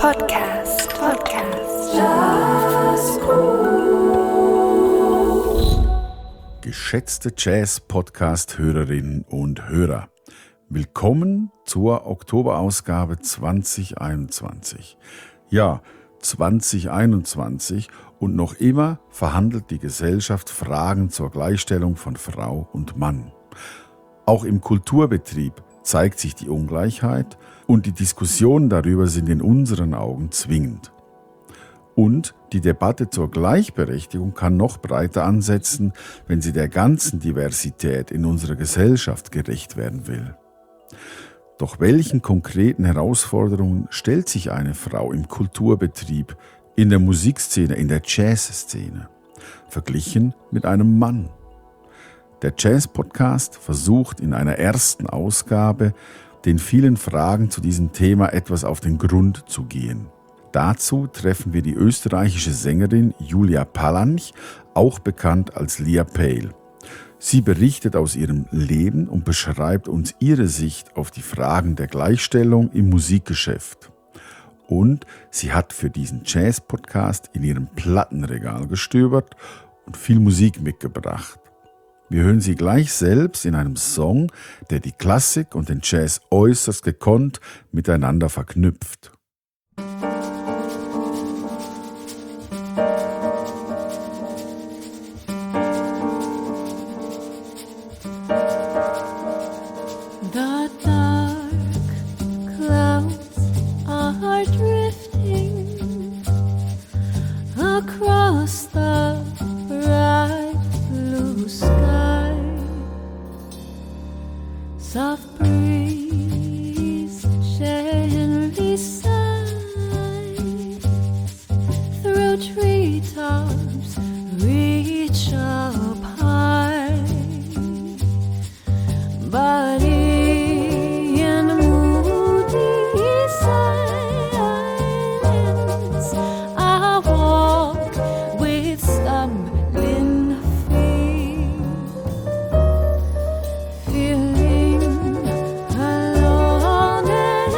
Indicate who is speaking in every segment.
Speaker 1: Podcast. Jazzgroove.
Speaker 2: Geschätzte Jazz-Podcast-Hörerinnen und Hörer, willkommen zur Oktoberausgabe 2021. Ja, 2021 und noch immer verhandelt die Gesellschaft Fragen zur Gleichstellung von Frau und Mann. Auch im Kulturbetrieb zeigt sich die Ungleichheit und die Diskussionen darüber sind in unseren Augen zwingend. Und die Debatte zur Gleichberechtigung kann noch breiter ansetzen, wenn sie der ganzen Diversität in unserer Gesellschaft gerecht werden will. Doch welchen konkreten Herausforderungen stellt sich eine Frau im Kulturbetrieb, in der Musikszene, in der Jazzszene, verglichen mit einem Mann? Der Jazz-Podcast versucht in einer ersten Ausgabe, den vielen Fragen zu diesem Thema etwas auf den Grund zu gehen. Dazu treffen wir die österreichische Sängerin Julia Pallanch, auch bekannt als Lia Pale. Sie berichtet aus ihrem Leben und beschreibt uns ihre Sicht auf die Fragen der Gleichstellung im Musikgeschäft. Und sie hat für diesen Jazz-Podcast in ihrem Plattenregal gestöbert und viel Musik mitgebracht. Wir hören sie gleich selbst in einem Song, der die Klassik und den Jazz äußerst gekonnt miteinander verknüpft.
Speaker 3: The dark clouds are drifting across the bright blue sky. Soft breeze gently sighs through treetops, reach up high. But in moody silence, I walk with stumbling feet, feeling alone and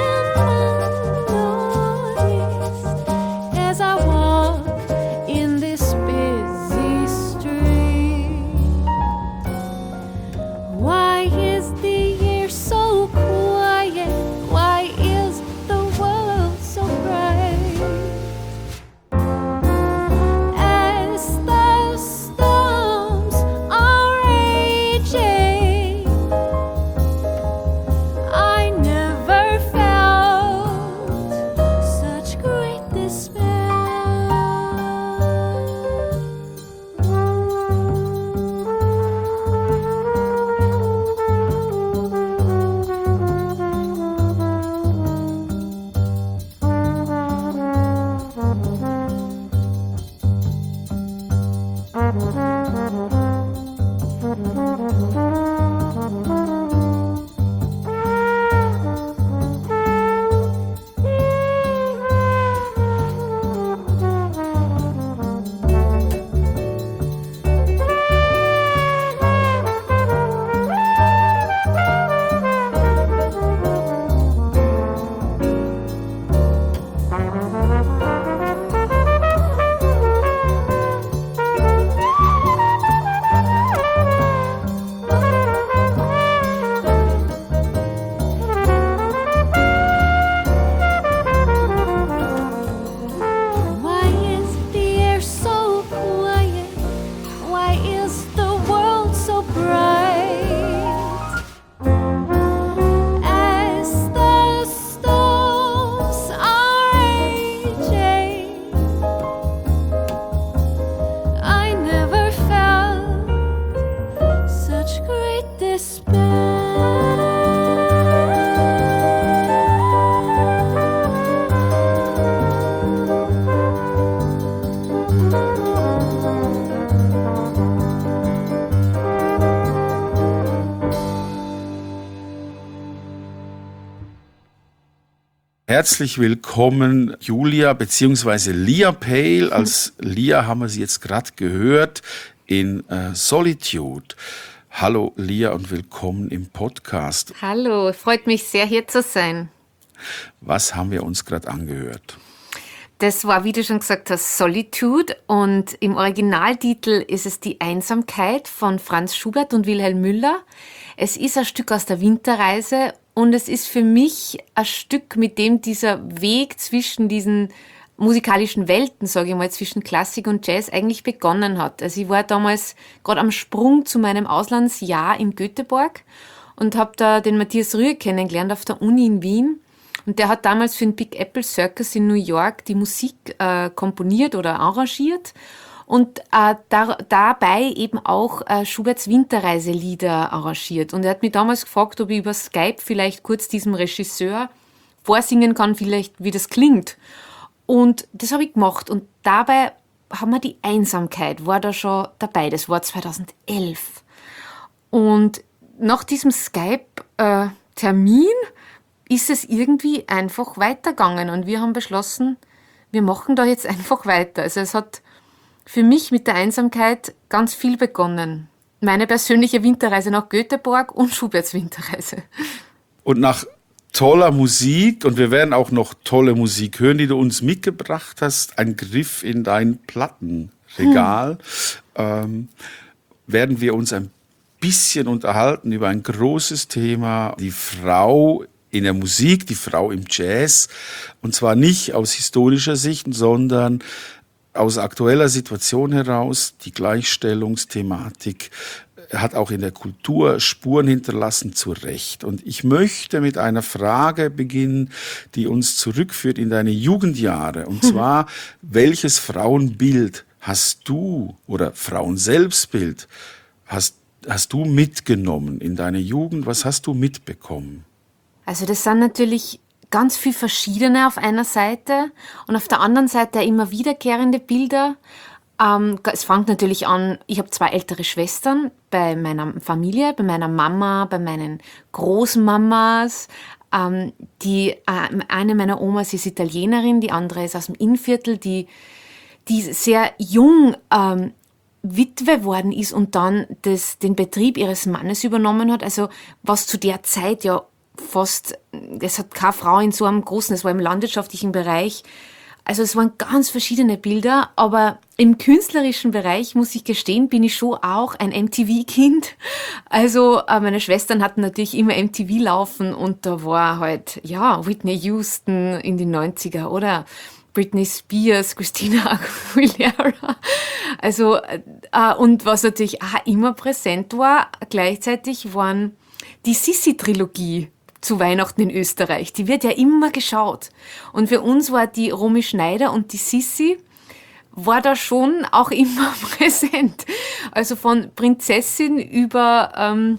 Speaker 3: unnoticed as I walk in this busy street. Why is the air so quiet? Why is the world so bright? As the storms are raging, I never felt such great despair. Why is the air so quiet? Why is the world so bright? As the storms are raging, I never felt such great
Speaker 2: Herzlich willkommen, Julia bzw. Lia Pale. Als Lia haben wir sie jetzt gerade gehört in Solitude. Hallo Lia und willkommen im Podcast.
Speaker 3: Hallo, freut mich sehr, hier zu sein.
Speaker 2: Was haben wir uns gerade angehört?
Speaker 1: Das war, wie du schon gesagt hast, Solitude und im Originaltitel ist es Die Einsamkeit von Franz Schubert und Wilhelm Müller. Es ist ein Stück aus der Winterreise und es ist für mich ein Stück, mit dem dieser Weg zwischen diesen musikalischen Welten, sage ich mal, zwischen Klassik und Jazz eigentlich begonnen hat. Also ich war damals gerade am Sprung zu meinem Auslandsjahr in Göteborg und habe da den Matthias Rüegg kennengelernt auf der Uni in Wien. Und der hat damals für den Big Apple Circus in New York die Musik komponiert oder arrangiert und dabei eben auch Schuberts Winterreiselieder arrangiert. Und er hat mich damals gefragt, ob ich über Skype vielleicht kurz diesem Regisseur vorsingen kann, vielleicht wie das klingt. Und das habe ich gemacht. Und dabei haben wir die Einsamkeit, war da schon dabei. Das war 2011. Und nach diesem Skype-Termin ist es irgendwie einfach weitergegangen. Und wir haben beschlossen, wir machen da jetzt einfach weiter. Also es hat für mich mit der Einsamkeit ganz viel begonnen. Meine persönliche Winterreise nach Göteborg und Schuberts Winterreise.
Speaker 2: Und nach toller Musik, und wir werden auch noch tolle Musik hören, die du uns mitgebracht hast, ein Griff in dein Plattenregal, werden wir uns ein bisschen unterhalten über ein großes Thema, die Frau in der Musik, die Frau im Jazz, und zwar nicht aus historischer Sicht, sondern aus aktueller Situation heraus. Die Gleichstellungsthematik hat auch in der Kultur Spuren hinterlassen, zu Recht. Und ich möchte mit einer Frage beginnen, die uns zurückführt in deine Jugendjahre. Und zwar, welches Frauenbild hast du oder Frauenselbstbild hast du mitgenommen in deine Jugend? Was hast du mitbekommen?
Speaker 1: Also das sind natürlich ganz viel verschiedene auf einer Seite und auf der anderen Seite immer wiederkehrende Bilder. Es fängt natürlich an, ich habe 2 ältere Schwestern bei meiner Familie, bei meiner Mama, bei meinen Großmamas. Eine meiner Omas ist Italienerin, die andere ist aus dem Innviertel, die sehr jung Witwe worden ist und dann den Betrieb ihres Mannes übernommen hat. Also was zu der Zeit ja fast, es hat keine Frau in so einem großen, es war im landwirtschaftlichen Bereich. Also es waren ganz verschiedene Bilder, aber im künstlerischen Bereich, muss ich gestehen, bin ich schon auch ein MTV-Kind. Also meine Schwestern hatten natürlich immer MTV laufen und da war halt, ja, Whitney Houston in den 90er oder Britney Spears, Christina Aguilera. Also, und was natürlich auch immer präsent war, gleichzeitig waren die Sissi-Trilogie zu Weihnachten in Österreich. Die wird ja immer geschaut. Und für uns war die Romy Schneider und die Sissi war da schon auch immer präsent. Also von Prinzessin über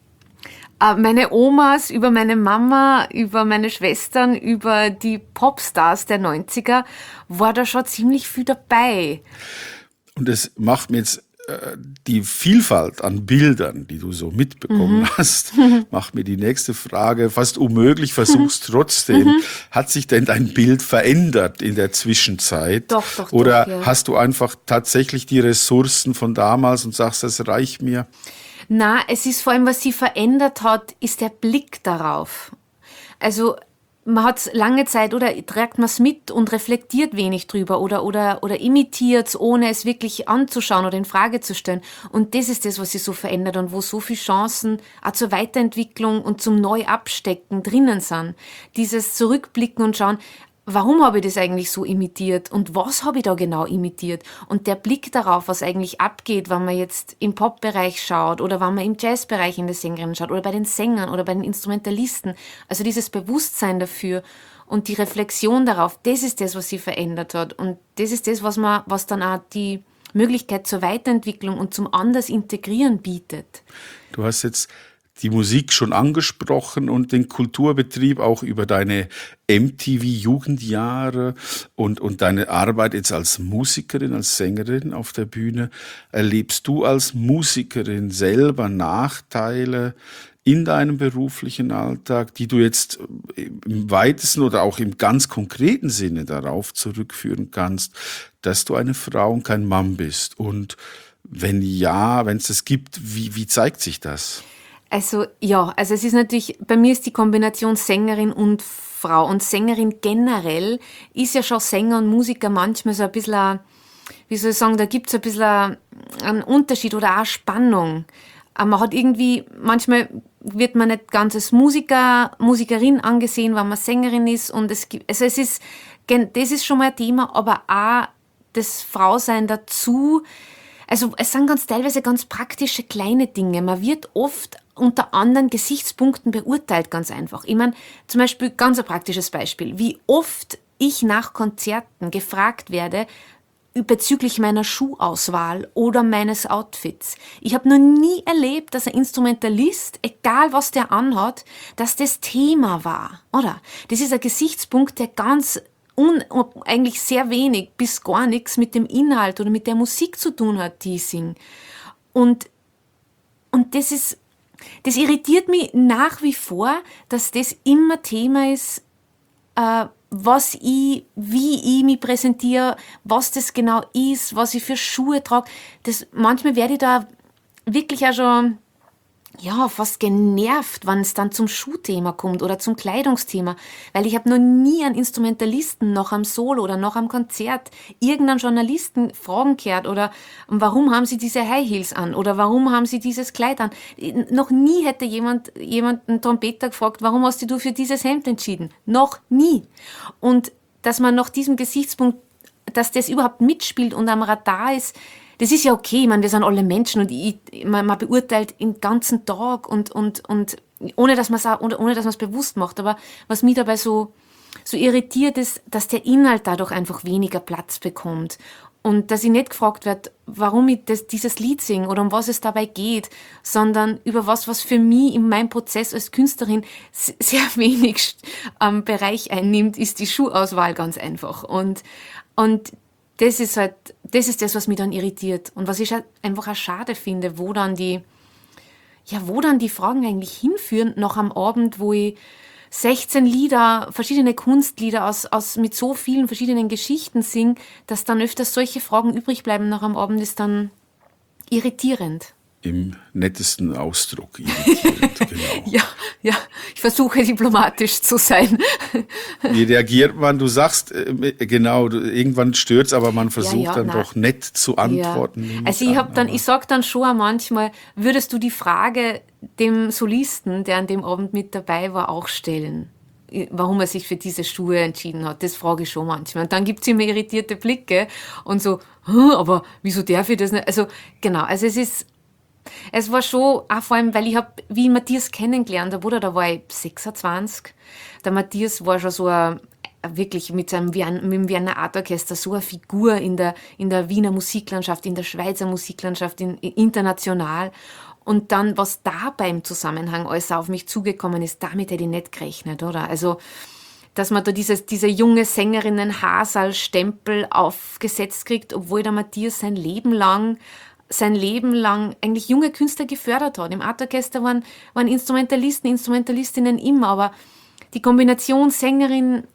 Speaker 1: meine Omas, über meine Mama, über meine Schwestern, über die Popstars der 90er war da schon ziemlich viel dabei.
Speaker 2: Und es macht mir jetzt die Vielfalt an Bildern, die du so mitbekommen hast, macht mir die nächste Frage fast unmöglich, versuch's trotzdem. Hat sich denn dein Bild verändert in der Zwischenzeit?
Speaker 1: Doch.
Speaker 2: Oder
Speaker 1: Ja.
Speaker 2: hast du einfach tatsächlich die Ressourcen von damals und sagst, das reicht mir?
Speaker 1: Na, es ist vor allem, was sie verändert hat, ist der Blick darauf. Also man hat lange Zeit oder trägt man es mit und reflektiert wenig drüber oder imitiert es, ohne es wirklich anzuschauen oder in Frage zu stellen. Und das ist das, was sich so verändert und wo so viele Chancen auch zur Weiterentwicklung und zum Neuabstecken drinnen sind. Dieses Zurückblicken und schauen, warum habe ich das eigentlich so imitiert und was habe ich da genau imitiert? Und der Blick darauf, was eigentlich abgeht, wenn man jetzt im Pop-Bereich schaut oder wenn man im Jazz-Bereich in der Sängerin schaut oder bei den Sängern oder bei den Instrumentalisten. Also dieses Bewusstsein dafür und die Reflexion darauf, das ist das, was sie verändert hat. Und das ist das, was dann auch die Möglichkeit zur Weiterentwicklung und zum anders Integrieren bietet.
Speaker 2: Du hast jetzt die Musik schon angesprochen und den Kulturbetrieb auch über deine MTV-Jugendjahre und deine Arbeit jetzt als Musikerin, als Sängerin auf der Bühne. Erlebst du als Musikerin selber Nachteile in deinem beruflichen Alltag, die du jetzt im weitesten oder auch im ganz konkreten Sinne darauf zurückführen kannst, dass du eine Frau und kein Mann bist? Und wenn ja, wenn es das gibt, wie zeigt sich das?
Speaker 1: Also ja, also es ist natürlich, bei mir ist die Kombination Sängerin und Frau. Und Sängerin generell ist ja schon Sänger und Musiker manchmal so ein bisschen, wie soll ich sagen, da gibt es ein bisschen einen Unterschied oder auch Spannung. Man hat irgendwie, manchmal wird man nicht ganz als Musikerin angesehen, wenn man Sängerin ist. Und es gibt, also es ist, das ist schon mal ein Thema, aber auch das Frausein dazu. Also es sind ganz teilweise ganz praktische kleine Dinge. Man wird oft unter anderen Gesichtspunkten beurteilt, ganz einfach. Ich meine, zum Beispiel ganz ein praktisches Beispiel, wie oft ich nach Konzerten gefragt werde bezüglich meiner Schuhauswahl oder meines Outfits. Ich habe noch nie erlebt, dass ein Instrumentalist, egal was der anhat, dass das Thema war, oder? Das ist ein Gesichtspunkt, der ganz eigentlich sehr wenig bis gar nichts mit dem Inhalt oder mit der Musik zu tun hat, die ich singe. Und das irritiert mich nach wie vor, dass das immer Thema ist, wie ich mich präsentiere, was das genau ist, was ich für Schuhe trage. Manchmal werde ich da wirklich auch schon fast genervt, wenn es dann zum Schuhthema kommt oder zum Kleidungsthema, weil ich habe noch nie einen Instrumentalisten noch am Solo oder noch am Konzert irgendeinen Journalisten fragen gehört oder warum haben sie diese High Heels an oder warum haben sie dieses Kleid an. Noch nie hätte jemand einen Trompeter gefragt, warum hast du für dieses Hemd entschieden? Noch nie. Und dass man nach diesem Gesichtspunkt, dass das überhaupt mitspielt und am Radar ist, das ist ja okay, ich meine, wir sind alle Menschen und man beurteilt den ganzen Tag und ohne dass man es bewusst macht. Aber was mich dabei so irritiert ist, dass der Inhalt dadurch einfach weniger Platz bekommt. Und dass ich nicht gefragt werde, warum ich dieses Lied singe oder um was es dabei geht, sondern über was für mich in meinem Prozess als Künstlerin sehr wenig Bereich einnimmt, ist die Schuhauswahl ganz einfach. Und das ist das, was mich dann irritiert. Und was ich halt einfach auch schade finde, wo dann die Fragen eigentlich hinführen, noch am Abend, wo ich 16 Lieder, verschiedene Kunstlieder mit so vielen verschiedenen Geschichten singe, dass dann öfters solche Fragen übrig bleiben noch am Abend, ist dann irritierend.
Speaker 2: Im nettesten Ausdruck irritierend, genau.
Speaker 1: Ja, ich versuche diplomatisch zu sein.
Speaker 2: Wie reagiert man? Du sagst, irgendwann stört's, aber man versucht doch nett zu antworten.
Speaker 1: Ja. Also ich sag dann schon manchmal, würdest du die Frage dem Solisten, der an dem Abend mit dabei war, auch stellen? Warum er sich für diese Schuhe entschieden hat, das frage ich schon manchmal. Und dann gibt's immer irritierte Blicke und so, aber wieso darf ich das nicht? Also genau, also es war schon, auch vor allem, weil wie ich Matthias kennengelernt habe, oder, da war ich 26. Der Matthias war schon so wirklich mit dem Wiener Art Orchester so eine Figur in der Wiener Musiklandschaft, in der Schweizer Musiklandschaft, international. Und dann, was da beim Zusammenhang alles auf mich zugekommen ist, damit hätte ich nicht gerechnet, oder? Also, dass man da diese junge Sängerinnen-Hasal-Stempel aufgesetzt kriegt, obwohl der Matthias sein Leben lang eigentlich junge Künstler gefördert hat. Im Art Orchester waren Instrumentalisten, Instrumentalistinnen immer, aber die Kombination Sängerin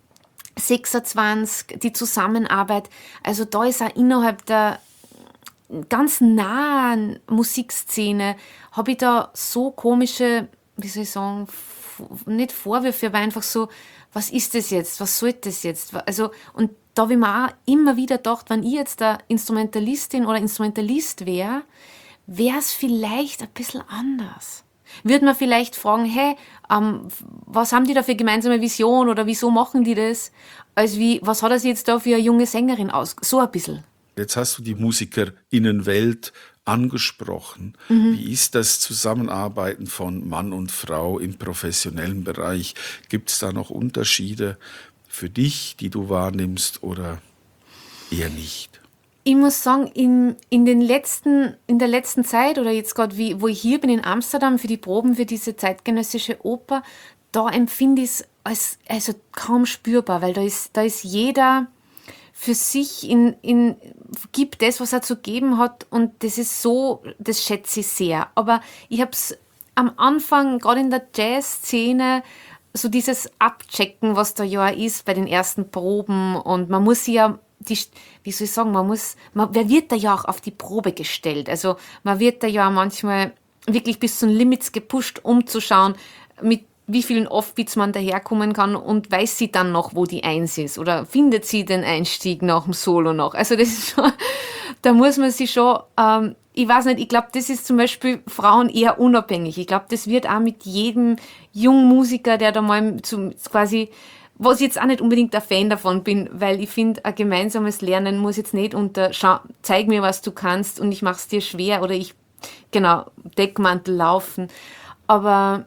Speaker 1: 26, die Zusammenarbeit, also da ist auch innerhalb der ganz nahen Musikszene, habe ich da so komische, wie soll ich sagen, nicht Vorwürfe, aber einfach so, was ist das jetzt, was soll das jetzt? Also, und da habe ich mir auch immer wieder gedacht, wenn ich jetzt eine Instrumentalistin oder Instrumentalist wäre es vielleicht ein bisschen anders. Würde man vielleicht fragen, hey, was haben die da für gemeinsame Vision oder wieso machen die das? Was hat er sich jetzt da für eine junge Sängerin aus? So ein bisschen.
Speaker 2: Jetzt hast du die MusikerInnenwelt angesprochen. Wie ist das Zusammenarbeiten von Mann und Frau im professionellen Bereich? Gibt es da noch Unterschiede für dich, die du wahrnimmst, oder eher nicht?
Speaker 1: Ich muss sagen, in der letzten Zeit oder jetzt gerade, wo ich hier bin in Amsterdam für die Proben für diese zeitgenössische Oper, da empfinde ich es als also kaum spürbar, weil da ist jeder für sich gibt das, was er zu geben hat, und das ist so, das schätze ich sehr. Aber ich habe es am Anfang, gerade in der Jazz-Szene, so dieses Abchecken, was da ja ist bei den ersten Proben, und man muss ja, wie soll ich sagen, wer wird da ja auch auf die Probe gestellt? Also man wird da ja manchmal wirklich bis zu den Limits gepusht, um zu schauen, mit wie vielen Offbeats man daherkommen kann und weiß sie dann noch, wo die Eins ist oder findet sie den Einstieg nach dem Solo noch. Also das ist schon, da muss man sich schon, ich weiß nicht, ich glaube, das ist zum Beispiel Frauen eher unabhängig. Ich glaube, das wird auch mit jedem jungen Musiker, der da mal quasi, was ich jetzt auch nicht unbedingt ein Fan davon bin, weil ich finde, ein gemeinsames Lernen muss jetzt nicht zeig mir, was du kannst und ich mach's dir schwer oder Deckmantel laufen. Aber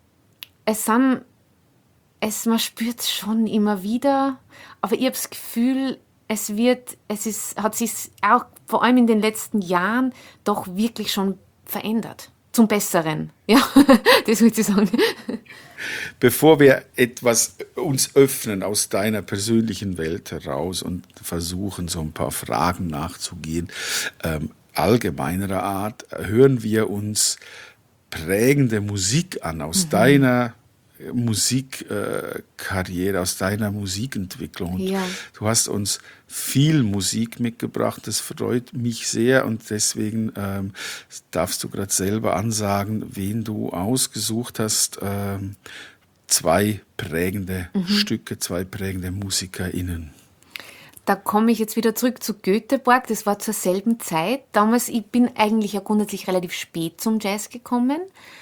Speaker 1: man spürt es schon immer wieder, aber ich habe das Gefühl, hat sich auch vor allem in den letzten Jahren doch wirklich schon verändert. Zum Besseren. Ja, das würde ich sagen.
Speaker 2: Bevor wir uns öffnen aus deiner persönlichen Welt heraus und versuchen, so ein paar Fragen nachzugehen, allgemeinerer Art, hören wir uns prägende Musik an aus deiner Musikkarriere, aus deiner Musikentwicklung. Und du hast uns viel Musik mitgebracht, das freut mich sehr und deswegen darfst du gerade selber ansagen, wen du ausgesucht hast. Zwei prägende Stücke, zwei prägende MusikerInnen.
Speaker 1: Da komme ich jetzt wieder zurück zu Göteborg. Das war zur selben Zeit. Damals, ich bin eigentlich ja grundsätzlich relativ spät zum Jazz gekommen.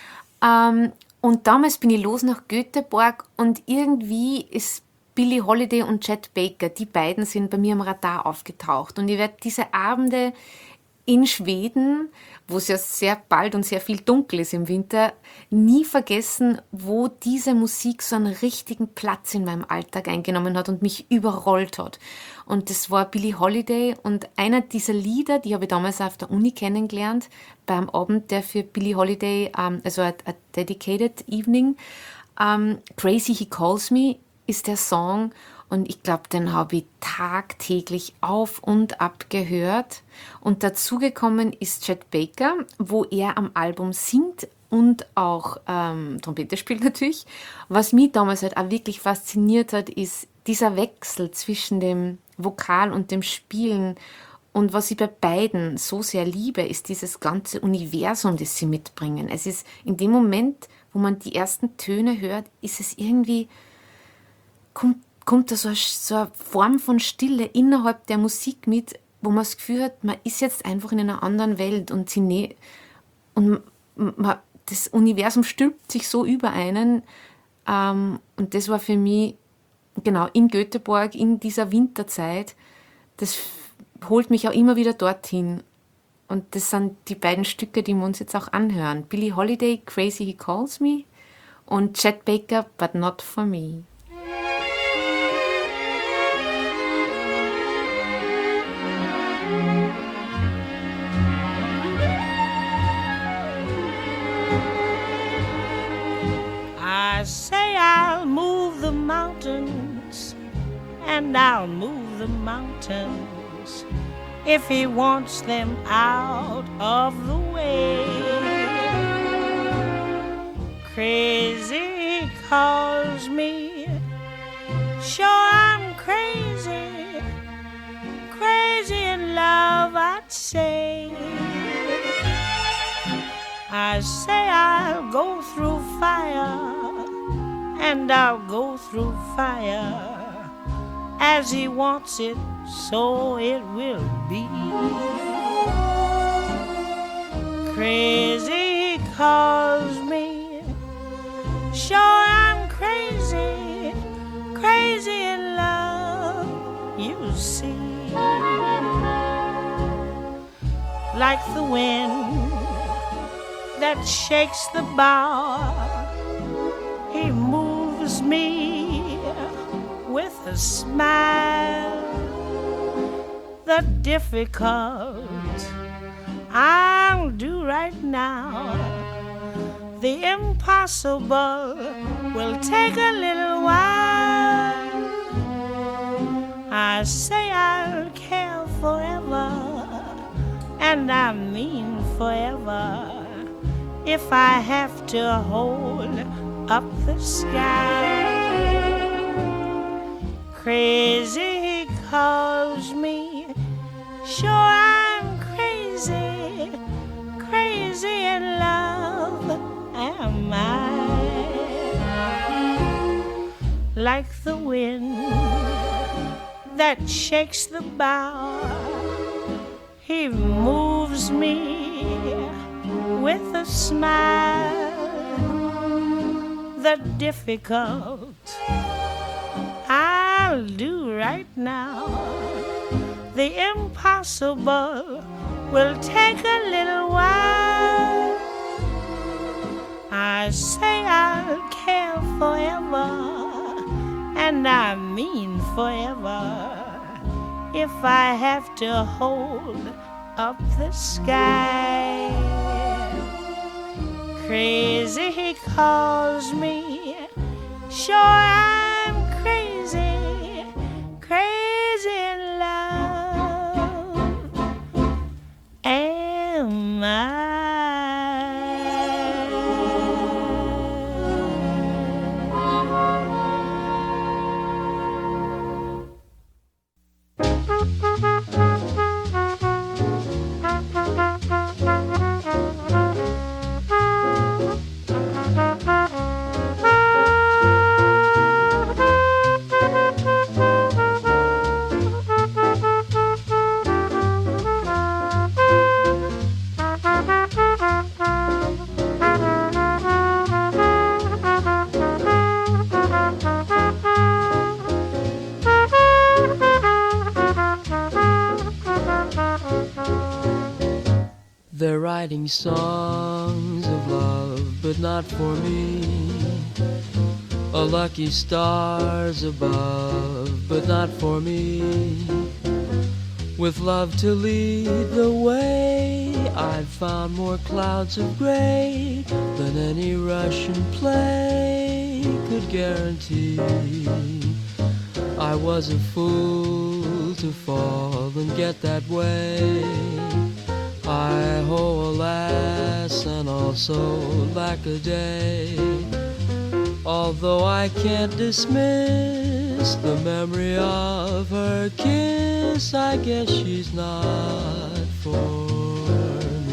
Speaker 1: Und damals bin ich los nach Göteborg und irgendwie ist Billie Holiday und Chet Baker, die beiden sind bei mir am Radar aufgetaucht. Und ich werde diese Abende in Schweden, wo es ja sehr bald und sehr viel dunkel ist im Winter, nie vergessen, wo diese Musik so einen richtigen Platz in meinem Alltag eingenommen hat und mich überrollt hat. Und das war Billie Holiday und einer dieser Lieder, die habe ich damals auf der Uni kennengelernt, beim Abend, der für Billie Holiday, also a Dedicated Evening, Crazy He Calls Me ist der Song. Und ich glaube, den habe ich tagtäglich auf und ab gehört. Und dazugekommen ist Chet Baker, wo er am Album singt und auch Trompete spielt natürlich. Was mich damals halt auch wirklich fasziniert hat, ist dieser Wechsel zwischen dem Vokal und dem Spielen. Und was ich bei beiden so sehr liebe, ist dieses ganze Universum, das sie mitbringen. Es ist in dem Moment, wo man die ersten Töne hört, ist es irgendwie, kommt da so eine Form von Stille innerhalb der Musik mit, wo man das Gefühl hat, man ist jetzt einfach in einer anderen Welt und das Universum stülpt sich so über einen. Und das war für mich, genau, in Göteborg, in dieser Winterzeit, das holt mich auch immer wieder dorthin. Und das sind die beiden Stücke, die wir uns jetzt auch anhören. Billie Holiday, Crazy He Calls Me und Chet Baker, But Not For Me.
Speaker 4: I say I'll move the mountains, and I'll move the mountains if he wants them out of the way. Crazy he calls me, sure I'm crazy, crazy in love I'd say. I say I'll go through fire, and I'll go through fire as he wants it, so it will be. Crazy he calls me, sure I'm crazy, crazy in love, you see. Like the wind that shakes the bough, he moves me with a smile. The difficult I'll do right now, the impossible will take a little while. I say I'll care forever, and I mean forever, if I have to hold up the sky. Crazy he calls me, sure I'm crazy, crazy in love. am I? Like the wind that shakes the bough, he moves me with a smile. The difficult I'll do right now. The impossible will take a little while. I say I'll care forever, and I mean forever, if I have to hold up the sky. Crazy he calls me, sure I'm crazy, crazy in love. Am I?
Speaker 5: They're writing songs of love, but not for me. A lucky stars above, but not for me. With love to lead the way, I've found more clouds of gray than any Russian play could guarantee. I was a fool to fall and get that way. I ho, alas, and also lack a day. Although I can't dismiss the memory of her kiss, I guess she's not for me.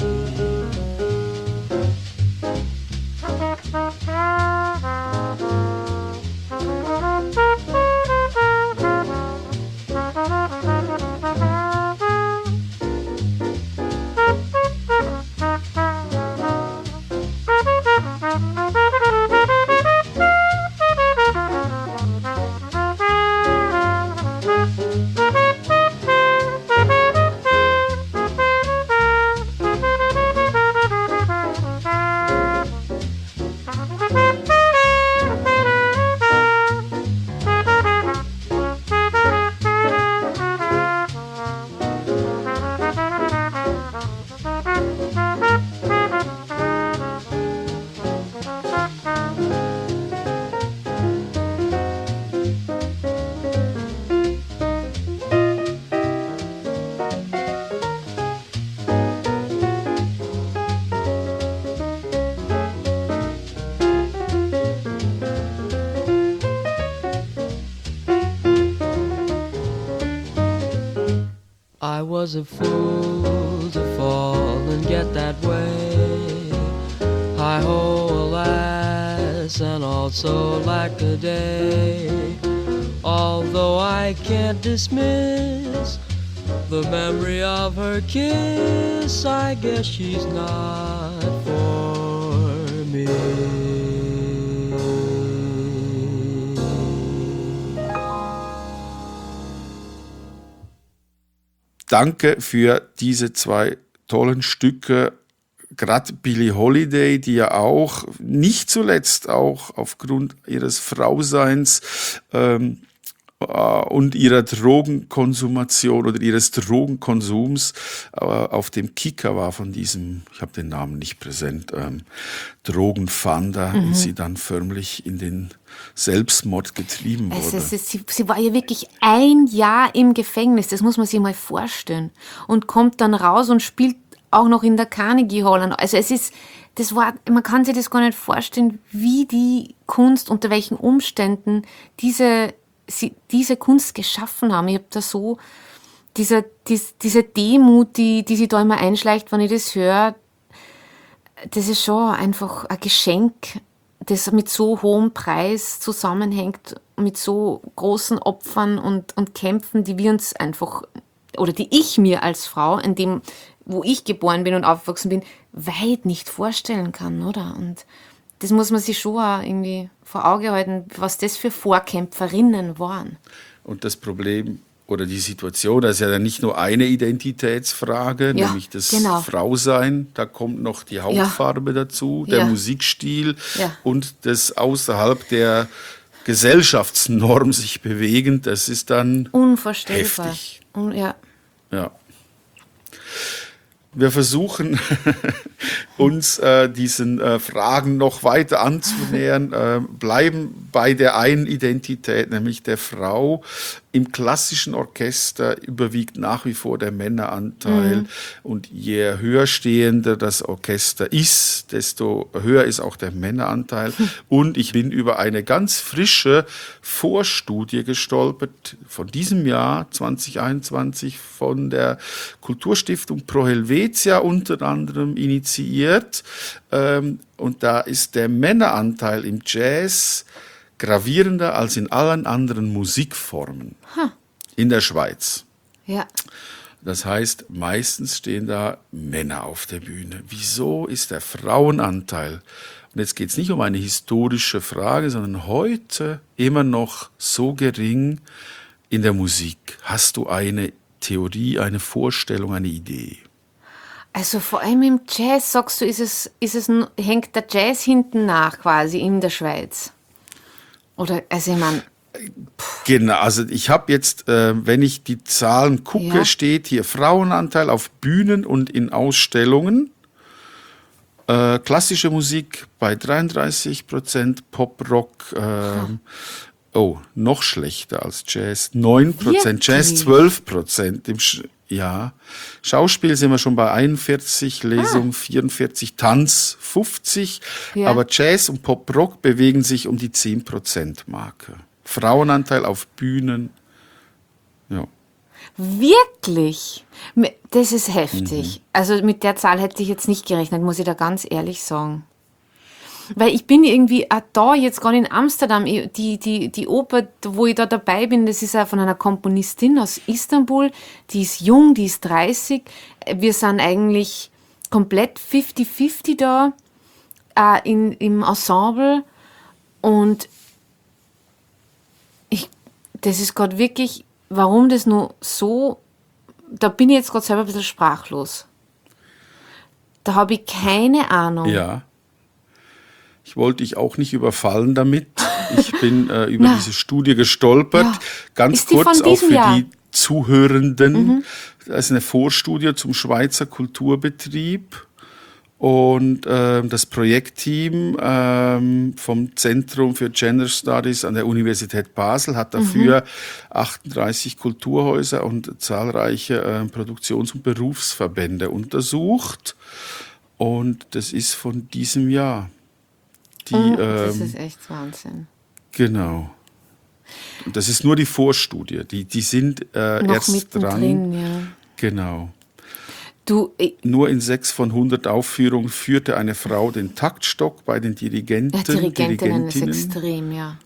Speaker 5: I was a fool to fall and get that way. Hi ho, alas, and also lack a day. Although I can't dismiss the memory of her kiss, I guess she's not for me.
Speaker 2: Danke für diese zwei tollen Stücke. Gerade Billie Holiday, die ja auch nicht zuletzt auch aufgrund ihres Frauseins und ihrer Drogenkonsumation oder ihres Drogenkonsums auf dem Kicker war von diesem, ich habe den Namen nicht präsent, Drogenfahnder und sie dann förmlich in den Selbstmord getrieben wurde.
Speaker 1: Sie war ja wirklich 1 Jahr im Gefängnis, das muss man sich mal vorstellen. Und kommt dann raus und spielt auch noch in der Carnegie Hall. Also man kann sich das gar nicht vorstellen, wie die Kunst, unter welchen Umständen diese Kunst geschaffen haben. Ich habe da so diese Demut, die sich da immer einschleicht, wenn ich das höre, das ist schon einfach ein Geschenk, das mit so hohem Preis zusammenhängt, mit so großen Opfern und Kämpfen, die wir uns einfach, oder die ich mir als Frau, in dem, wo ich geboren bin und aufgewachsen bin, weit nicht vorstellen kann, oder? Und das muss man sich schon auch irgendwie vor Augen halten, was das für Vorkämpferinnen waren.
Speaker 2: Und das Problem oder die Situation, das ist ja dann nicht nur eine Identitätsfrage,
Speaker 1: Ja,
Speaker 2: nämlich das
Speaker 1: genau.
Speaker 2: Frausein, da kommt noch die Hautfarbe dazu, der
Speaker 1: Ja.
Speaker 2: Musikstil
Speaker 1: Ja.
Speaker 2: und das außerhalb der Gesellschaftsnorm sich bewegen, das ist dann
Speaker 1: Unvorstellbar.
Speaker 2: heftig.
Speaker 1: Ja.
Speaker 2: Ja. Wir versuchen, uns diesen Fragen noch weiter anzunähern, bleiben bei der einen Identität, nämlich der Frau. Im klassischen Orchester überwiegt nach wie vor der Männeranteil. Und je höher stehender das Orchester ist, desto höher ist auch der Männeranteil. Und ich bin über eine ganz frische Vorstudie gestolpert von diesem Jahr 2021 von der Kulturstiftung Pro Helvetia unter anderem initiiert. Und da ist der Männeranteil im Jazz gravierender als in allen anderen Musikformen in der Schweiz.
Speaker 1: Ja.
Speaker 2: Das heißt, meistens stehen da Männer auf der Bühne. Wieso ist der Frauenanteil, und jetzt geht es nicht um eine historische Frage, sondern heute immer noch so gering in der Musik? Hast du eine Theorie, eine Vorstellung, eine Idee?
Speaker 1: Also vor allem im Jazz, sagst du, hängt der Jazz hinten nach quasi in der Schweiz? Oder, also ich meine,
Speaker 2: Genau, also ich habe jetzt, wenn ich die Zahlen gucke,
Speaker 1: Ja.
Speaker 2: steht hier Frauenanteil auf Bühnen und in Ausstellungen. Klassische Musik bei 33%, Pop-Rock, noch schlechter als Jazz, 9%, Jazz
Speaker 1: Wirklich?
Speaker 2: 12%. Ja, Schauspiel sind wir schon bei 41, Lesung 44, Tanz 50,
Speaker 1: Ja.
Speaker 2: aber Jazz und Pop-Rock bewegen sich um die 10%-Marke. Frauenanteil auf Bühnen, ja.
Speaker 1: wirklich? Das ist heftig. Also mit der Zahl hätte ich jetzt nicht gerechnet, muss ich da ganz ehrlich sagen. Weil ich bin irgendwie auch da jetzt gerade in Amsterdam, die Oper, wo ich da dabei bin, das ist auch von einer Komponistin aus Istanbul, die ist jung, die ist 30. Wir sind eigentlich komplett 50-50 da im Ensemble und das ist gerade wirklich, warum das nur so, da bin ich jetzt gerade selber ein bisschen sprachlos. Da habe ich keine Ahnung.
Speaker 2: Ja. Ich wollte dich auch nicht überfallen damit. Ich bin über
Speaker 1: Na.
Speaker 2: diese Studie gestolpert.
Speaker 1: Ja.
Speaker 2: Ganz
Speaker 1: Ist die
Speaker 2: kurz
Speaker 1: von
Speaker 2: auch
Speaker 1: diesem
Speaker 2: für
Speaker 1: Jahr?
Speaker 2: die Zuhörenden. Das ist eine Vorstudie zum Schweizer Kulturbetrieb. Und das Projektteam vom Zentrum für Gender Studies an der Universität Basel hat dafür 38 Kulturhäuser und zahlreiche Produktions- und Berufsverbände untersucht. Und das ist von diesem Jahr.
Speaker 1: Das ist echt Wahnsinn.
Speaker 2: Genau. Und das ist nur die Vorstudie. Die sind
Speaker 1: Noch
Speaker 2: erst dran.
Speaker 1: mittendrin, ja.
Speaker 2: Genau.
Speaker 1: Du,
Speaker 2: Nur in 6 von 100 Aufführungen führte eine Frau den Taktstock bei den Dirigentinnen.
Speaker 1: Dirigentinnen ist extrem, ja.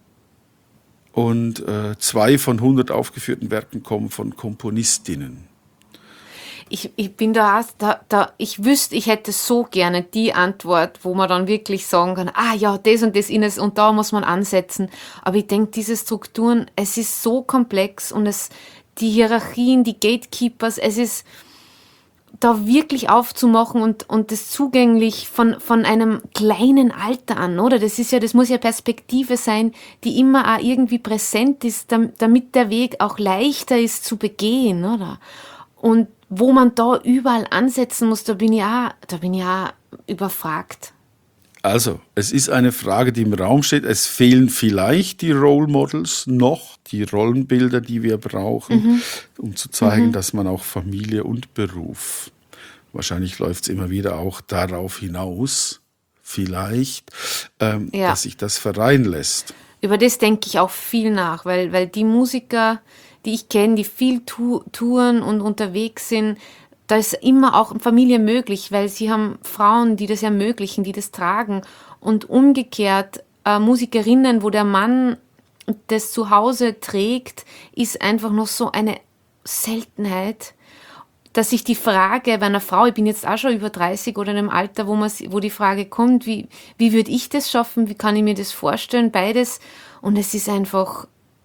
Speaker 2: Und 2 von 100 aufgeführten Werken kommen von Komponistinnen.
Speaker 1: Ich bin ich wüsste, ich hätte so gerne die Antwort, wo man dann wirklich sagen kann, ja, das und das Ines und da muss man ansetzen. Aber ich denke, diese Strukturen, es ist so komplex und die Hierarchien, die Gatekeepers, es ist da wirklich aufzumachen und das zugänglich von einem kleinen Alter an, oder? Das muss ja Perspektive sein, die immer auch irgendwie präsent ist, damit der Weg auch leichter ist zu begehen, oder? Und wo man da überall ansetzen muss, da bin ich auch überfragt.
Speaker 2: Also, es ist eine Frage, die im Raum steht. Es fehlen vielleicht die Role Models noch, die Rollenbilder, die wir brauchen, um zu zeigen, dass man auch Familie und Beruf, wahrscheinlich läuft es immer wieder auch darauf hinaus, vielleicht, dass sich das vereinen lässt.
Speaker 1: Über das denke ich auch viel nach, weil die Musiker, die ich kenne, die viel touren und unterwegs sind, da ist immer auch Familie möglich, weil sie haben Frauen, die das ermöglichen, die das tragen. Und umgekehrt, Musikerinnen, wo der Mann das zu Hause trägt, ist einfach noch so eine Seltenheit, dass sich die Frage bei einer Frau, ich bin jetzt auch schon über 30 oder in einem Alter, wo die Frage kommt, wie würde ich das schaffen, wie kann ich mir das vorstellen, beides. Und das ist einfach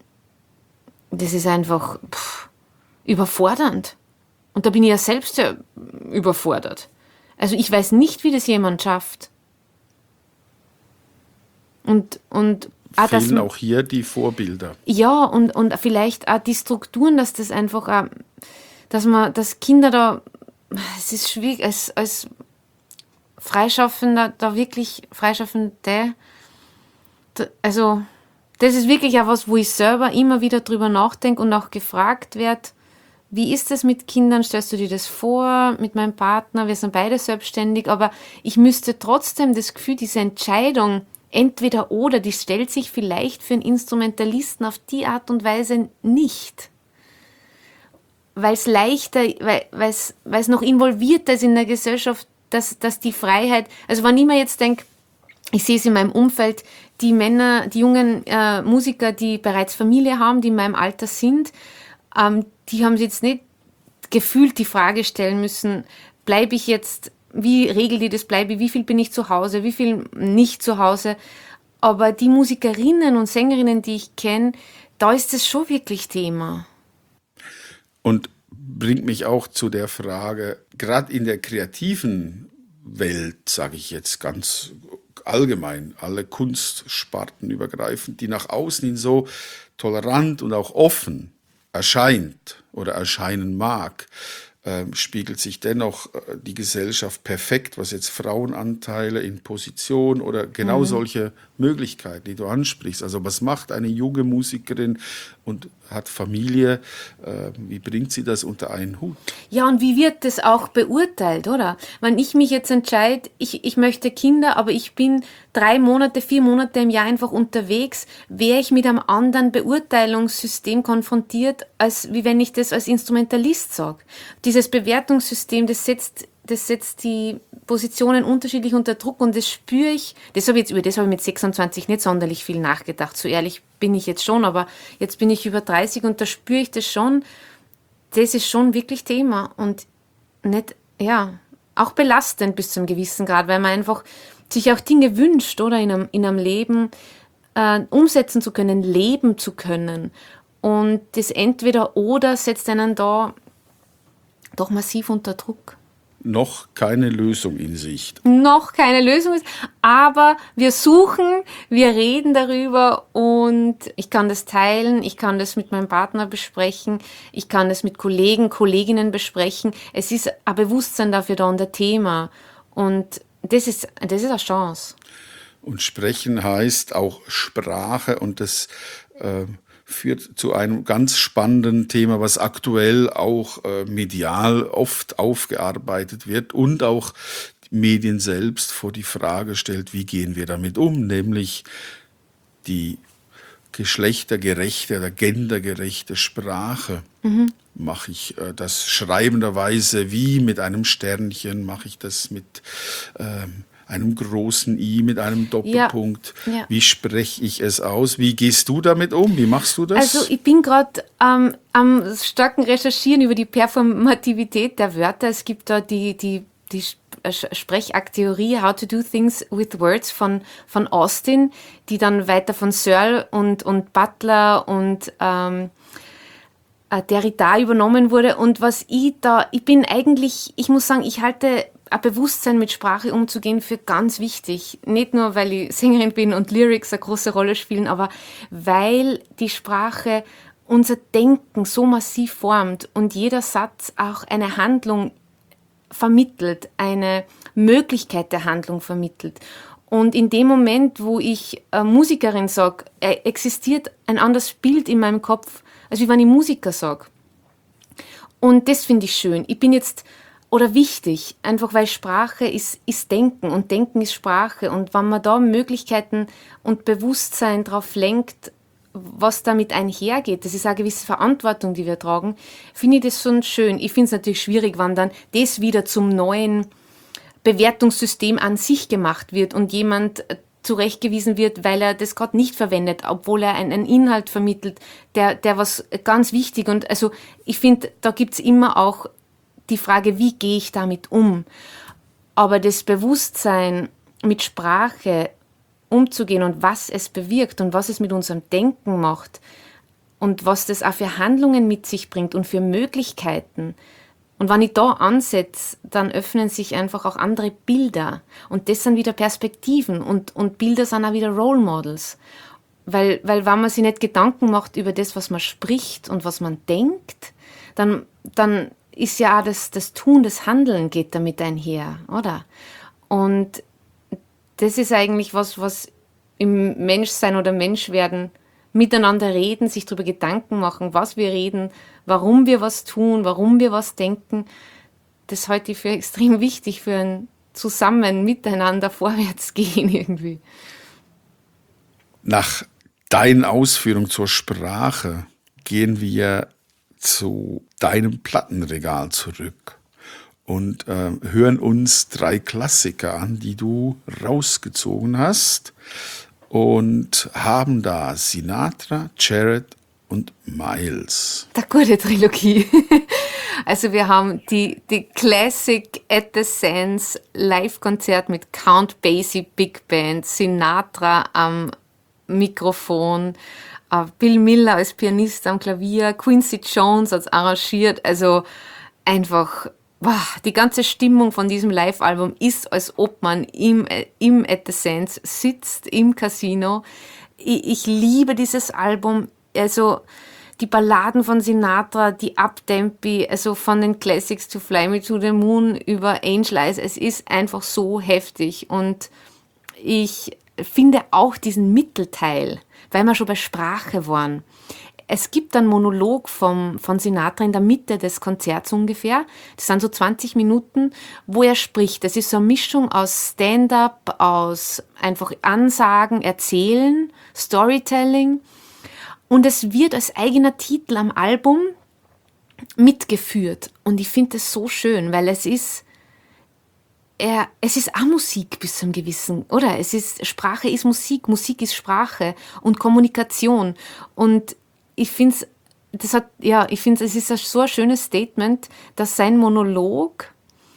Speaker 1: überfordernd. Und da bin ich ja selbst ja überfordert. Also ich weiß nicht, wie das jemand schafft. Und auch,
Speaker 2: Fehlen auch hier die Vorbilder.
Speaker 1: ja, und vielleicht auch die Strukturen, dass das einfach auch, dass Kinder da, es ist schwierig, als Freischaffender, da wirklich Freischaffende, also das ist wirklich auch was, wo ich selber immer wieder drüber nachdenke und auch gefragt werde, wie ist das mit Kindern? Stellst du dir das vor mit meinem Partner? Wir sind beide selbstständig, aber ich müsste trotzdem das Gefühl, diese Entscheidung, entweder oder, die stellt sich vielleicht für einen Instrumentalisten auf die Art und Weise nicht. Weil es leichter, weil es noch involvierter ist in der Gesellschaft, dass die Freiheit, also wenn ich mir jetzt denke, ich sehe es in meinem Umfeld, die Männer, die jungen Musiker, die bereits Familie haben, die in meinem Alter sind, die haben sich jetzt nicht gefühlt die Frage stellen müssen, bleibe ich jetzt, wie regelt die das, wie viel bin ich zu Hause, wie viel nicht zu Hause. Aber die Musikerinnen und Sängerinnen, die ich kenne, da ist es schon wirklich Thema.
Speaker 2: Und bringt mich auch zu der Frage, gerade in der kreativen Welt, sage ich jetzt ganz allgemein, alle Kunstsparten übergreifend, die nach außen hin so tolerant und auch offen erscheint oder erscheinen mag, spiegelt sich dennoch die Gesellschaft perfekt, was jetzt Frauenanteile in Position oder genau solche Möglichkeiten, die du ansprichst. Also was macht eine junge Musikerin und hat Familie, wie bringt sie das unter einen Hut?
Speaker 1: Ja, und wie wird das auch beurteilt, oder? Wenn ich mich jetzt entscheide, ich möchte Kinder, aber ich bin 3 Monate, 4 Monate im Jahr einfach unterwegs, wäre ich mit einem anderen Beurteilungssystem konfrontiert, als wie wenn ich das als Instrumentalist sage. Dieses Bewertungssystem, das setzt die Positionen unterschiedlich unter Druck und das spüre ich, über das habe ich mit 26 nicht sonderlich viel nachgedacht, so ehrlich bin ich jetzt schon, aber jetzt bin ich über 30 und da spüre ich das schon, das ist schon wirklich Thema und nicht, ja, auch belastend bis zum gewissen Grad, weil man einfach sich auch Dinge wünscht, oder in einem Leben umsetzen zu können, leben zu können und das Entweder-Oder setzt einen da doch massiv unter Druck.
Speaker 2: Noch keine Lösung in Sicht.
Speaker 1: Noch keine Lösung ist, aber wir suchen, wir reden darüber und ich kann das teilen, ich kann das mit meinem Partner besprechen, ich kann das mit Kolleginnen besprechen. Es ist ein Bewusstsein dafür da und ein Thema und das ist eine Chance.
Speaker 2: Und sprechen heißt auch Sprache und das führt zu einem ganz spannenden Thema, was aktuell auch medial oft aufgearbeitet wird und auch die Medien selbst vor die Frage stellt, wie gehen wir damit um, nämlich die geschlechtergerechte oder gendergerechte Sprache. Mache ich das schreibenderweise wie mit einem Sternchen, mache ich das mit einem großen I, mit einem Doppelpunkt.
Speaker 1: Ja.
Speaker 2: Wie spreche ich es aus? Wie gehst du damit um? Wie machst du das?
Speaker 1: Also ich bin gerade am starken Recherchieren über die Performativität der Wörter. Es gibt da die Sprechakttheorie How to do things with words von Austin, die dann weiter von Searle und Butler und Derrida übernommen wurde. Und ich muss sagen, ich halte ein Bewusstsein mit Sprache umzugehen für ganz wichtig. Nicht nur, weil ich Sängerin bin und Lyrics eine große Rolle spielen, aber weil die Sprache unser Denken so massiv formt und jeder Satz auch eine Handlung vermittelt, eine Möglichkeit der Handlung vermittelt. Und in dem Moment, wo ich Musikerin sage, existiert ein anderes Bild in meinem Kopf, als wie wenn ich Musiker sage. Und das finde ich schön. Oder wichtig, einfach weil Sprache ist Denken und Denken ist Sprache. Und wenn man da Möglichkeiten und Bewusstsein drauf lenkt, was damit einhergeht, das ist eine gewisse Verantwortung, die wir tragen, finde ich das schon schön. Ich finde es natürlich schwierig, wenn dann das wieder zum neuen Bewertungssystem an sich gemacht wird und jemand zurechtgewiesen wird, weil er das gerade nicht verwendet, obwohl er einen Inhalt vermittelt, der was ganz wichtig. Und also ich finde, da gibt's immer auch die Frage, wie gehe ich damit um? Aber das Bewusstsein, mit Sprache umzugehen und was es bewirkt und was es mit unserem Denken macht und was das auch für Handlungen mit sich bringt und für Möglichkeiten. Und wenn ich da ansetze, dann öffnen sich einfach auch andere Bilder. Und das sind wieder Perspektiven und Bilder sind auch wieder Role Models. Weil wenn man sich nicht Gedanken macht über das, was man spricht und was man denkt, dann ist ja auch das Tun, das Handeln geht damit einher, oder? Und das ist eigentlich was im Menschsein oder Menschwerden miteinander reden, sich darüber Gedanken machen, was wir reden, warum wir was tun, warum wir was denken. Das halte ich für extrem wichtig für ein Zusammen, Miteinander, Vorwärtsgehen irgendwie.
Speaker 2: Nach deinen Ausführungen zur Sprache gehen wir zu deinem Plattenregal zurück und hören uns 3 Klassiker an, die du rausgezogen hast und haben da Sinatra, Jarrett und Miles.
Speaker 1: Der gute Trilogie. Also wir haben die Classic at the Sands Live-Konzert mit Count Basie Big Band, Sinatra am Mikrofon, Bill Miller als Pianist am Klavier, Quincy Jones als arrangiert, also einfach die ganze Stimmung von diesem Live-Album ist, als ob man im At the Sands sitzt, im Casino. Ich liebe dieses Album, also die Balladen von Sinatra, die Uptempi, also von den Classics to Fly Me to the Moon über Angel Eyes, es ist einfach so heftig und ich finde auch diesen Mittelteil, weil wir schon bei Sprache waren. Es gibt einen Monolog von Sinatra in der Mitte des Konzerts ungefähr. Das sind so 20 Minuten, wo er spricht. Das ist so eine Mischung aus Stand-up, aus einfach Ansagen, Erzählen, Storytelling. Und es wird als eigener Titel am Album mitgeführt. Und ich finde das so schön, weil es ist auch Musik bis zu einem gewissen, oder? Sprache ist Musik, Musik ist Sprache und Kommunikation. Und ich finde es ist so ein schönes Statement, dass sein Monolog,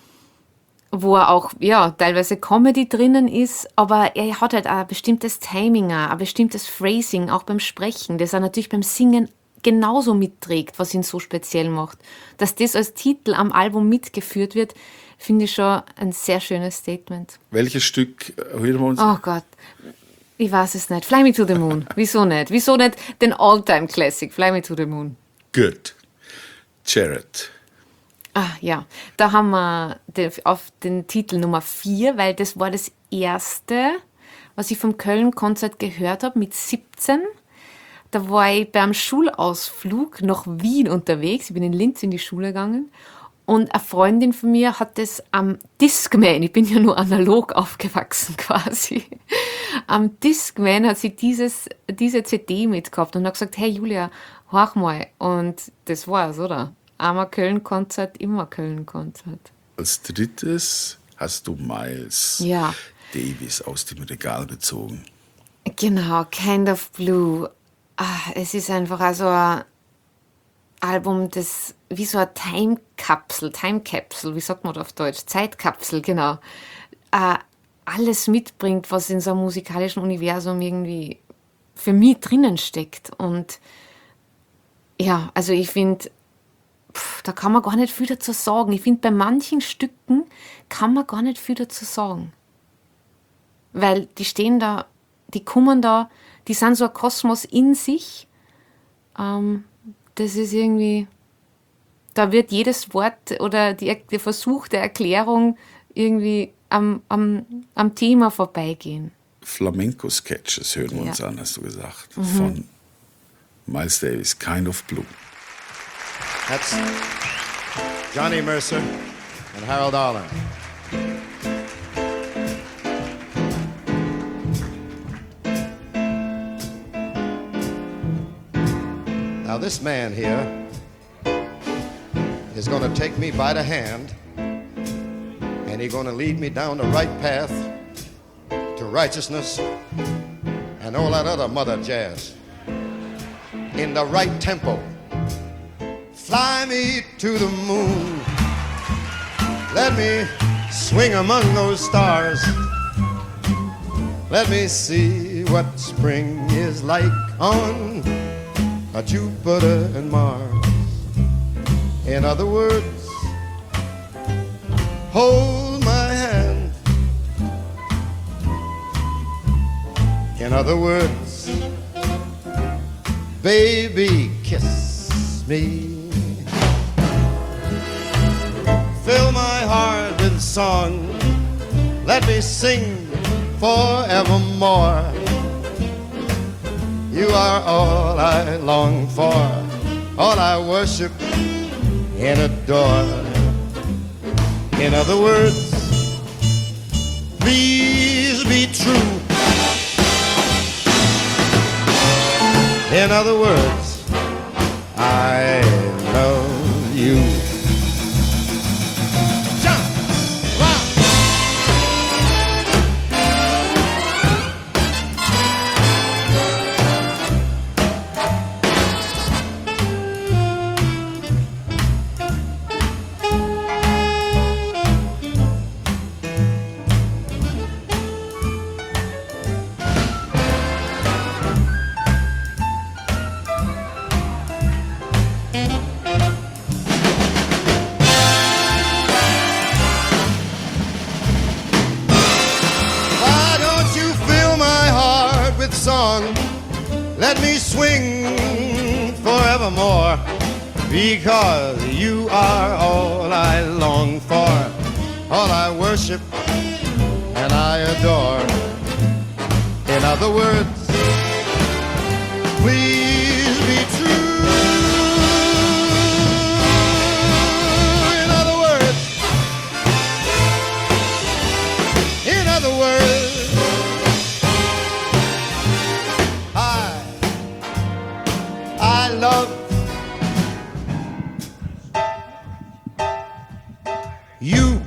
Speaker 1: wo er auch, teilweise Comedy drinnen ist, aber er hat halt auch ein bestimmtes Timing, ein bestimmtes Phrasing, auch beim Sprechen, das er natürlich beim Singen genauso mitträgt, was ihn so speziell macht. Dass das als Titel am Album mitgeführt wird, finde ich schon ein sehr schönes Statement.
Speaker 2: Welches Stück hören wir uns?
Speaker 1: Oh Gott, ich weiß es nicht. Fly Me to the Moon. Wieso nicht? Wieso nicht den All-Time-Classic? Fly Me to the Moon.
Speaker 2: Good. Jarrett.
Speaker 1: Ja, da haben wir auf den Titel Nummer 4, weil das war das erste, was ich vom Köln-Konzert gehört habe mit 17. Da war ich beim Schulausflug nach Wien unterwegs. Ich bin in Linz in die Schule gegangen. Und eine Freundin von mir hat das am Discman, ich bin ja nur analog aufgewachsen quasi, am Discman hat sie diese CD mitgehabt und hat gesagt, hey Julia, horch mal. Und das war's, oder? Einmal Köln-Konzert, immer Köln-Konzert.
Speaker 2: Als drittes hast du Miles Davis aus dem Regal gezogen.
Speaker 1: Genau, Kind of Blue. Es ist einfach also ein Album, das wie so eine Time Capsule, wie sagt man das auf Deutsch? Zeitkapsel, genau. Alles mitbringt, was in so einem musikalischen Universum irgendwie für mich drinnen steckt. Und ja, also ich finde, da kann man gar nicht viel dazu sagen. Ich finde, bei manchen Stücken kann man gar nicht viel dazu sagen. Weil die stehen da, die kommen da, die sind so ein Kosmos in sich. Das ist irgendwie, da wird jedes Wort oder der Versuch der Erklärung irgendwie am Thema vorbeigehen.
Speaker 2: Flamenco-Sketches hören wir uns an, hast du gesagt. Von Miles Davis, Kind of Blue.
Speaker 6: That's Johnny Mercer and Harold Arlen. Now, this man here is going to take me by the hand, and he's going to lead me down the right path to righteousness and all that other mother jazz in the right tempo. Fly me to the moon. Let me swing among those stars. Let me see what spring is like on a Jupiter and Mars. In other words, hold my hand. In other words, baby, kiss me. Fill my heart with song. Let me sing forevermore. You are all I long for, all I worship and adore. In other words, please be true. In other words, I love you. Song, let me swing forevermore, because you are all I long for, all I worship and I adore. In other words, please be true. In other words, I love you.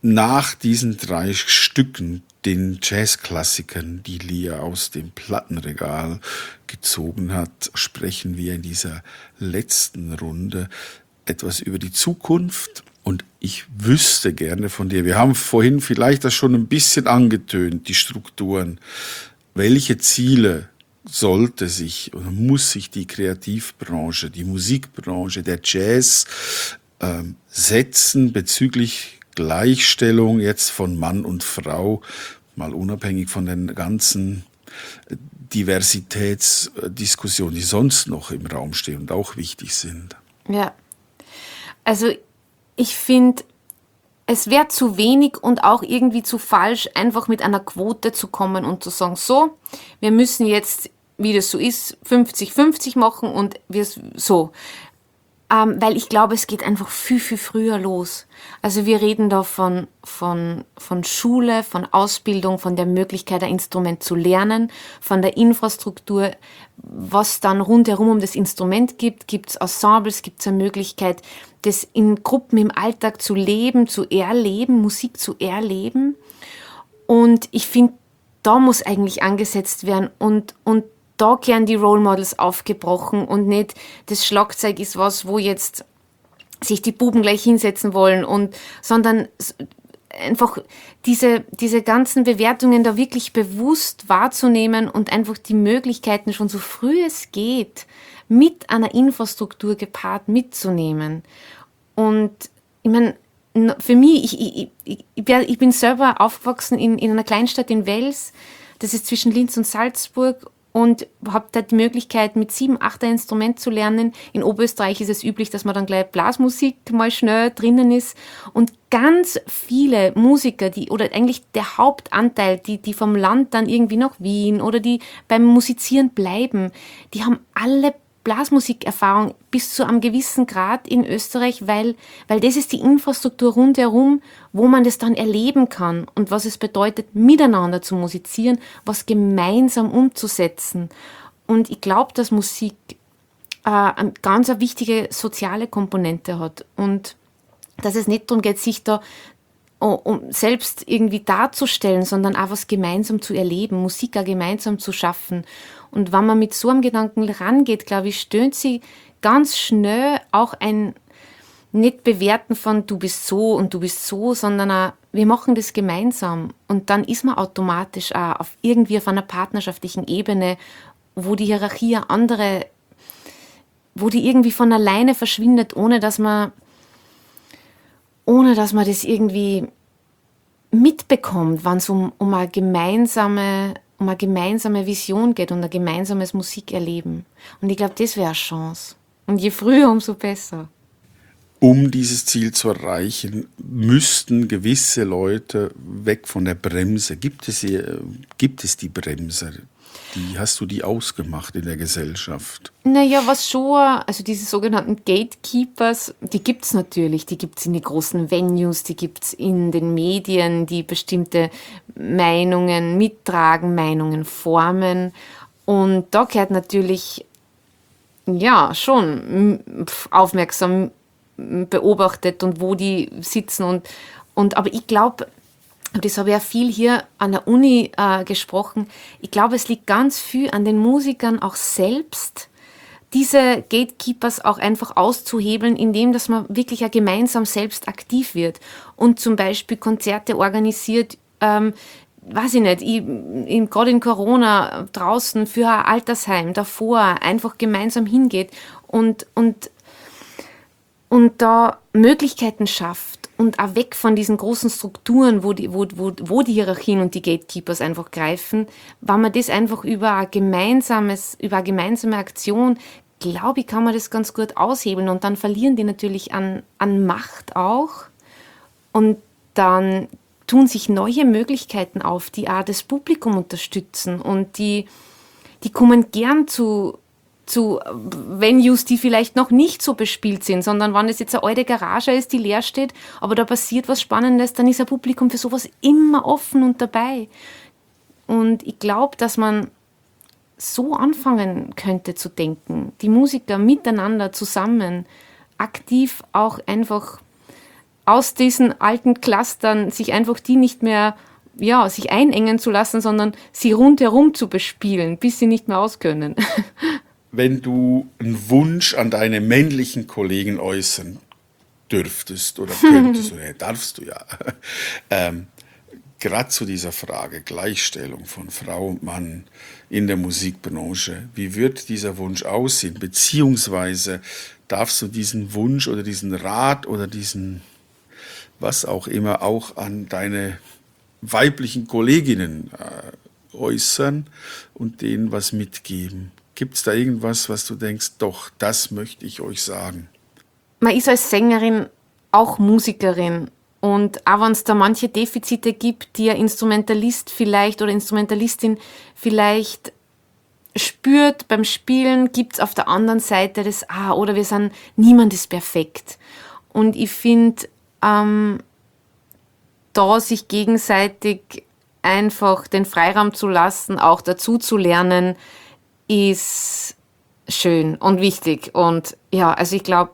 Speaker 2: nach diesen 3 Stücken, den Jazzklassikern, die Lia aus dem Plattenregal gezogen hat, sprechen wir in dieser letzten Runde etwas über die Zukunft. Und ich wüsste gerne von dir, wir haben vorhin vielleicht das schon ein bisschen angetönt, die Strukturen. Welche Ziele sollte sich oder muss sich die Kreativbranche, die Musikbranche, der Jazz setzen bezüglich Gleichstellung jetzt von Mann und Frau, mal unabhängig von den ganzen Diversitätsdiskussionen, die sonst noch im Raum stehen und auch wichtig sind?
Speaker 1: Ja, also ich finde, es wäre zu wenig und auch irgendwie zu falsch, einfach mit einer Quote zu kommen und zu sagen, so, wir müssen jetzt, wie das so ist, 50-50 machen und wir so. Weil ich glaube, es geht einfach viel, viel früher los. Also wir reden da von Schule, von Ausbildung, von der Möglichkeit, ein Instrument zu lernen, von der Infrastruktur, was dann rundherum um das Instrument gibt. Gibt es Ensembles, gibt es eine Möglichkeit, das in Gruppen im Alltag zu leben, zu erleben, Musik zu erleben. Und ich finde, da muss eigentlich angesetzt werden und da gern die Role Models aufgebrochen und nicht das Schlagzeug ist was, wo jetzt sich die Buben gleich hinsetzen wollen sondern einfach diese ganzen Bewertungen da wirklich bewusst wahrzunehmen und einfach die Möglichkeiten schon so früh es geht mit einer Infrastruktur gepaart mitzunehmen. Und ich meine, für mich, ich bin selber aufgewachsen in einer Kleinstadt in Wels, das ist zwischen Linz und Salzburg, und habe da die Möglichkeit, mit 7, 8 ein Instrument zu lernen. In Oberösterreich ist es üblich, dass man dann gleich Blasmusik mal schnell drinnen ist. Und ganz viele Musiker, oder eigentlich der Hauptanteil, die vom Land dann irgendwie nach Wien oder die beim Musizieren bleiben, die haben alle Blasmusikerfahrung bis zu einem gewissen Grad in Österreich, weil das ist die Infrastruktur rundherum, wo man das dann erleben kann und was es bedeutet, miteinander zu musizieren, was gemeinsam umzusetzen. Und ich glaube, dass Musik eine ganz eine wichtige soziale Komponente hat und dass es nicht darum geht, sich da um selbst irgendwie darzustellen, sondern auch was gemeinsam zu erleben, Musik auch gemeinsam zu schaffen. Und wenn man mit so einem Gedanken rangeht, glaube ich, stöhnt sie ganz schnell auch ein nicht bewerten von du bist so und du bist so, sondern auch, wir machen das gemeinsam. Und dann ist man automatisch auch irgendwie auf einer partnerschaftlichen Ebene, wo die Hierarchie eine andere, wo die irgendwie von alleine verschwindet, ohne dass man das irgendwie mitbekommt, wenn es um eine gemeinsame Vision geht und ein gemeinsames Musikerleben. Und ich glaube, das wäre eine Chance. Und je früher, umso besser.
Speaker 2: Um dieses Ziel zu erreichen, müssten gewisse Leute weg von der Bremse. Gibt es die Bremse? Hast du die ausgemacht in der Gesellschaft?
Speaker 1: Naja, was schon, also diese sogenannten Gatekeepers, die gibt's natürlich. Die gibt's in den großen Venues, die gibt's in den Medien, die bestimmte Meinungen mittragen, Meinungen formen. Und da gehört natürlich, ja, schon aufmerksam beobachtet und wo die sitzen aber ich glaube, das habe ich ja viel hier an der Uni gesprochen, ich glaube, es liegt ganz viel an den Musikern auch selbst, diese Gatekeepers auch einfach auszuhebeln, indem dass man wirklich ja gemeinsam selbst aktiv wird und zum Beispiel Konzerte organisiert, weiß ich nicht, gerade in Corona draußen für ein Altersheim davor einfach gemeinsam hingeht und da Möglichkeiten schafft und auch weg von diesen großen Strukturen, wo die Hierarchien und die Gatekeepers einfach greifen, wenn man das einfach über eine gemeinsame Aktion, glaube ich, kann man das ganz gut aushebeln und dann verlieren die natürlich an Macht auch und dann tun sich neue Möglichkeiten auf, die auch das Publikum unterstützen und die kommen gern zu Venues, die vielleicht noch nicht so bespielt sind, sondern wenn es jetzt eine alte Garage ist, die leer steht, aber da passiert was Spannendes, dann ist ein Publikum für sowas immer offen und dabei. Und ich glaube, dass man so anfangen könnte zu denken, die Musiker miteinander zusammen aktiv auch einfach aus diesen alten Clustern sich einfach die nicht mehr, ja, sich einengen zu lassen, sondern sie rundherum zu bespielen, bis sie nicht mehr auskönnen.
Speaker 2: Wenn du einen Wunsch an deine männlichen Kollegen äußern dürftest oder könntest, oder darfst du ja, gerade zu dieser Frage Gleichstellung von Frau und Mann in der Musikbranche, wie wird dieser Wunsch aussehen? Beziehungsweise darfst du diesen Wunsch oder diesen Rat oder diesen, was auch immer, auch an deine weiblichen Kolleginnen äußern und denen was mitgeben? Gibt es da irgendwas, was du denkst, doch, das möchte ich euch sagen?
Speaker 1: Man ist als Sängerin auch Musikerin. Und auch wenn es da manche Defizite gibt, die ein Instrumentalist vielleicht oder Instrumentalistin vielleicht spürt beim Spielen, gibt es auf der anderen Seite das, oder niemand ist perfekt. Und ich finde, da sich gegenseitig einfach den Freiraum zu lassen, auch dazu zu lernen, ist schön und wichtig. Und ja, also ich glaube,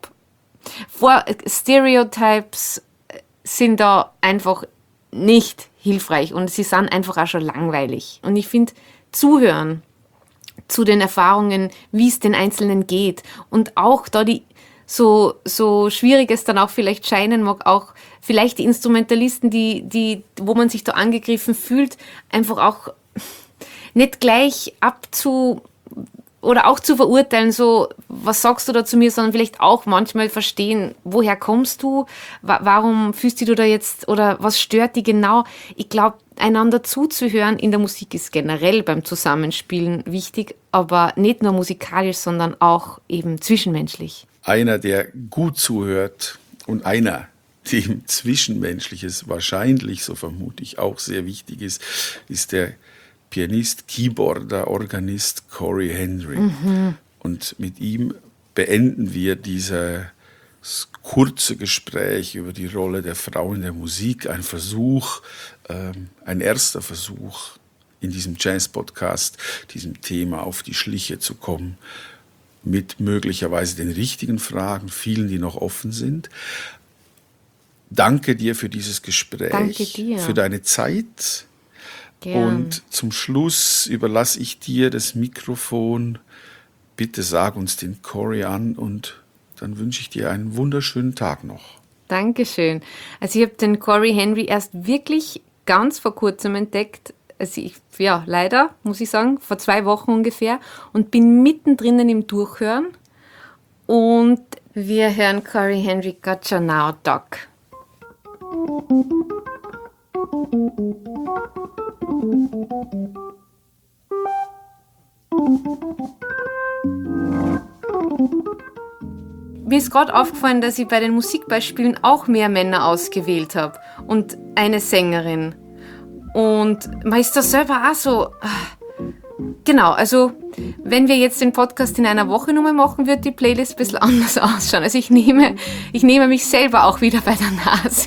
Speaker 1: Stereotypes sind da einfach nicht hilfreich und sie sind einfach auch schon langweilig. Und ich finde, zuhören zu den Erfahrungen, wie es den Einzelnen geht und auch da so schwierig es dann auch vielleicht scheinen mag, auch vielleicht die Instrumentalisten, wo man sich da angegriffen fühlt, einfach auch nicht gleich oder auch zu verurteilen, so, was sagst du da zu mir, sondern vielleicht auch manchmal verstehen, woher kommst du, warum fühlst du da jetzt, oder was stört dich genau? Ich glaube, einander zuzuhören in der Musik ist generell beim Zusammenspielen wichtig, aber nicht nur musikalisch, sondern auch eben zwischenmenschlich.
Speaker 2: Einer, der gut zuhört und einer, dem Zwischenmenschliches wahrscheinlich, so vermute ich, auch sehr wichtig ist, ist der Pianist, Keyboarder, Organist Cory Henry. Und mit ihm beenden wir dieses kurze Gespräch über die Rolle der Frau in der Musik. Ein Versuch, ein erster Versuch in diesem Jazz-Podcast, diesem Thema auf die Schliche zu kommen, mit möglicherweise den richtigen Fragen, vielen, die noch offen sind. Danke dir für dieses Gespräch,
Speaker 1: Danke dir.
Speaker 2: Für deine Zeit.
Speaker 1: Gern.
Speaker 2: Und zum Schluss überlasse ich dir das Mikrofon. Bitte sag uns den Cory an und dann wünsche ich dir einen wunderschönen Tag noch.
Speaker 1: Dankeschön. Also ich habe den Cory Henry erst wirklich ganz vor kurzem entdeckt. Also leider, muss ich sagen, vor 2 Wochen ungefähr und bin mittendrin im Durchhören. Und wir hören Cory Henry Gotcha Now, Doc. Mir ist gerade aufgefallen, dass ich bei den Musikbeispielen auch mehr Männer ausgewählt habe und eine Sängerin. Und man ist da selber auch so... Genau, also wenn wir jetzt den Podcast in einer Woche nochmal machen, wird die Playlist ein bisschen anders ausschauen. Also ich nehme mich selber auch wieder bei der Nase.